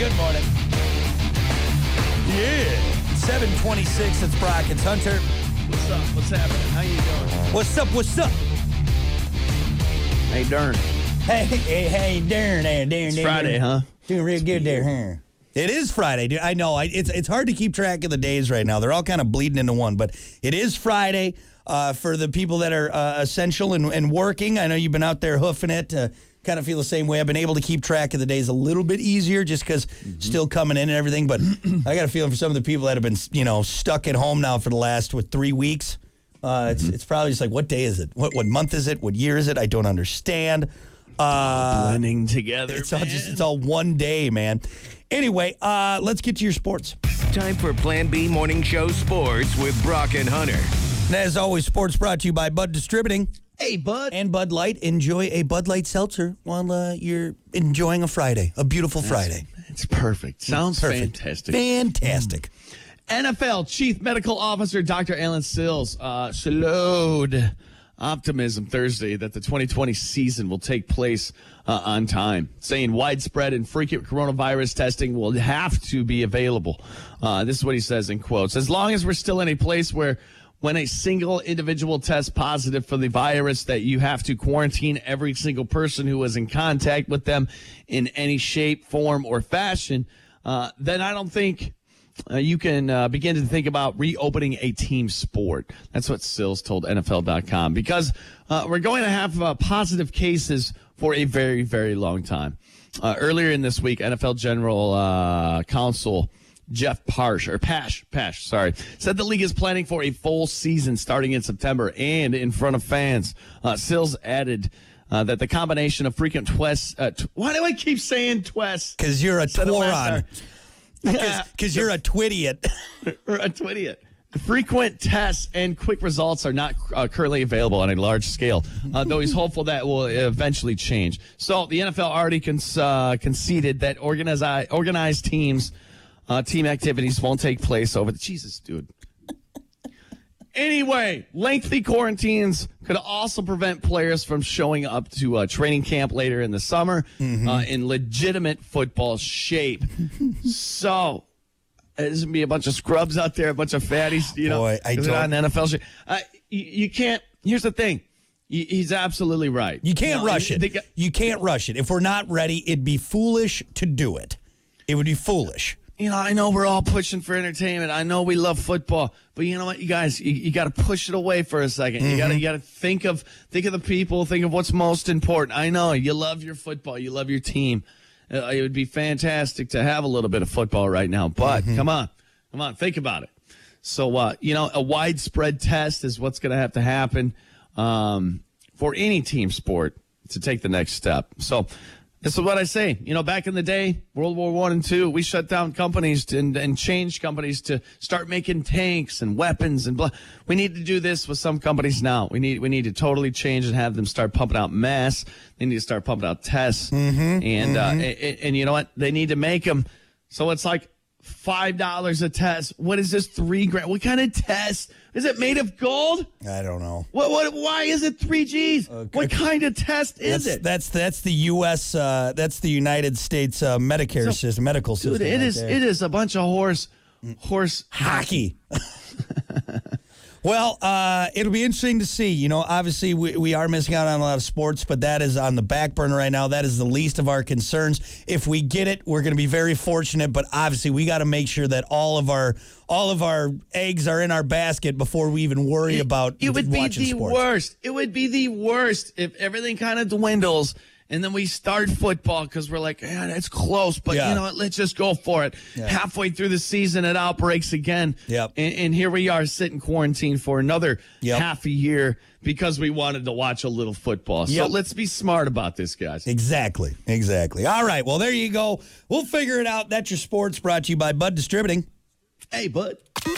Good morning. Yeah. 7:26, it's Brock. It's Hunter. What's up? What's happening? How you doing? What's up? What's up? Hey, darn. Hey, darn. It's Friday, huh? Doing real good there, huh? It is Friday, dude. I know. It's hard to keep track of the days right now. They're all kind of bleeding into one, but it is Friday for the people that are essential and working. I know you've been out there hoofing it. Kind of feel the same way. I've been able to keep track of the days a little bit easier just because still coming in and everything. But I got a feeling for some of the people that have been, stuck at home now for the last, 3 weeks. It's probably just like, what day is it? What month is it? What year is it? I don't understand. Blending together, It's all one day, man. Anyway, let's get to your sports. Time for Plan B Morning Show Sports with Brock and Hunter. And as always, sports brought to you by Bud Distributing. Hey, bud. And Bud Light. Enjoy a Bud Light seltzer while you're enjoying a Friday, a beautiful Friday. It's perfect. Sounds Perfect. fantastic. Fantastic. NFL Chief Medical Officer Dr. Alan Sills slowed optimism Thursday that the 2020 season will take place on time, saying widespread and frequent coronavirus testing will have to be available. This is what he says in quotes. As long as we're still in a place where when a single individual tests positive for the virus, that you have to quarantine every single person who was in contact with them in any shape, form, or fashion, then I don't think you can begin to think about reopening a team sport. That's what Sills told NFL.com, because we're going to have positive cases for a very, very long time. Earlier in this week, NFL General Counsel Jeff Pash, said the league is planning for a full season starting in September and in front of fans. Sills added that the combination of frequent tests, why do I keep saying tests? Because you're a tworon. Because you're a twittiot. Or a twittiot. Frequent tests and quick results are not currently available on a large scale, though he's hopeful that will eventually change. So the NFL already conceded that organized teams, team activities won't take place over the... Jesus, dude. Anyway, lengthy quarantines could also prevent players from showing up to training camp later in the summer in legitimate football shape. So... there's going to be a bunch of scrubs out there, a bunch of fatties, Boy, I don't... on NFL shit. You can't... Here's the thing. He's absolutely right. You can't rush it. You can't rush it. If we're not ready, it'd be foolish to do it. It would be foolish. I know we're all pushing for entertainment. I know we love football. But you know what, you guys? You got to push it away for a second. You got to think of the people. Think of what's most important. I know you love your football. You love your team. It would be fantastic to have a little bit of football right now, but come on, think about it. So, a widespread test is what's going to have to happen for any team sport to take the next step. So, this is what I say. Back in the day, World War I and II, we shut down companies and changed companies to start making tanks and weapons and blah. We need to do this with some companies now. We need to totally change and have them start pumping out masks. They need to start pumping out tests. And you know what? They need to make them. So it's like $5 a test. What is this? $3,000? What kind of test? Is it made of gold? I don't know. Why is it 3 G's? What kind of test is it? That's the U.S. That's the United States Medicare system, medical system. Dude, it is a bunch of horse hockey. Well, it'll be interesting to see. Obviously we are missing out on a lot of sports, but that is on the back burner right now. That is the least of our concerns. If we get it, we're going to be very fortunate, but obviously we got to make sure that all of our eggs are in our basket before we even worry about watching sports. It would be the worst if everything kind of dwindles. And then we start football because we're like, it's close, but you know what? Let's just go for it. Yeah. Halfway through the season, it outbreaks again. Yep. And here we are sitting quarantined for another half a year because we wanted to watch a little football. So let's be smart about this, guys. Exactly. All right, well, there you go. We'll figure it out. That's your sports brought to you by Bud Distributing. Hey, Bud.